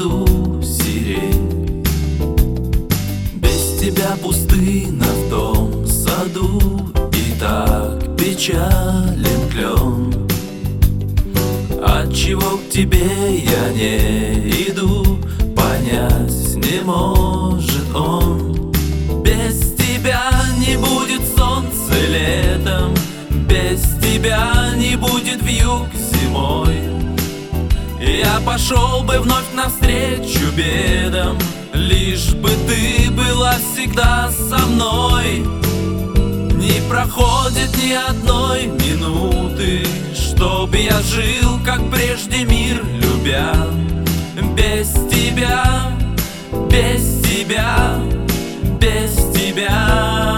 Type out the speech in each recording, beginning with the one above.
саду сирень. Без тебя пустына в том саду, и так печален клен. Отчего к тебе я не иду, понять не может он. Без тебя не будет солнца летом, без тебя не будет вьюг зимой. Я пошел бы вновь навстречу бедам, лишь бы ты была всегда со мной. Не проходит ни одной минуты, чтоб я жил, как прежде, мир любя. Без тебя, без тебя, без тебя.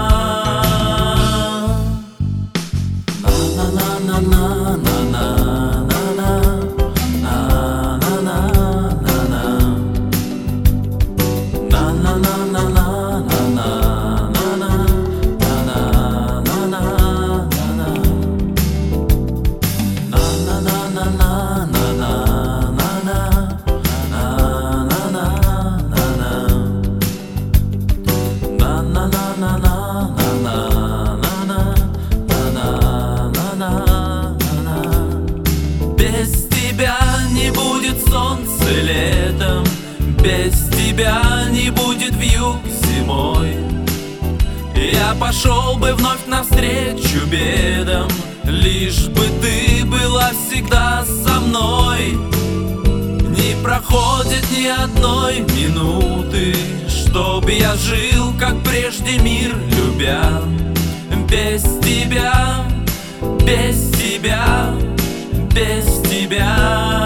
Без тебя не будет солнца летом, без тебя не будет вьюг зимой. Я пошел бы вновь навстречу бедам, лишь бы ты была всегда со мной. Не проходит ни одной минуты, чтоб я жил, как прежде, мир любя. Без тебя, без тебя, без тебя.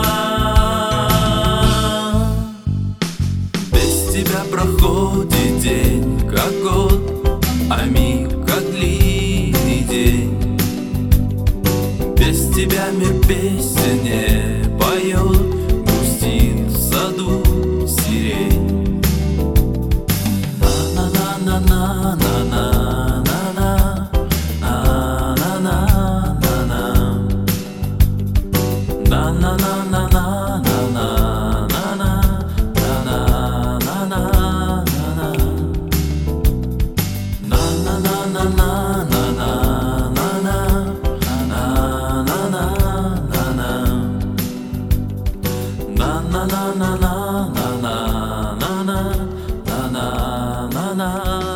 Без тебя проходит день, как год, а миг, как длинный день. Без тебя мир песен не поет, грустит в саду сирень. На-на-на-на-на-на-на. Na na na na na na na na na na na.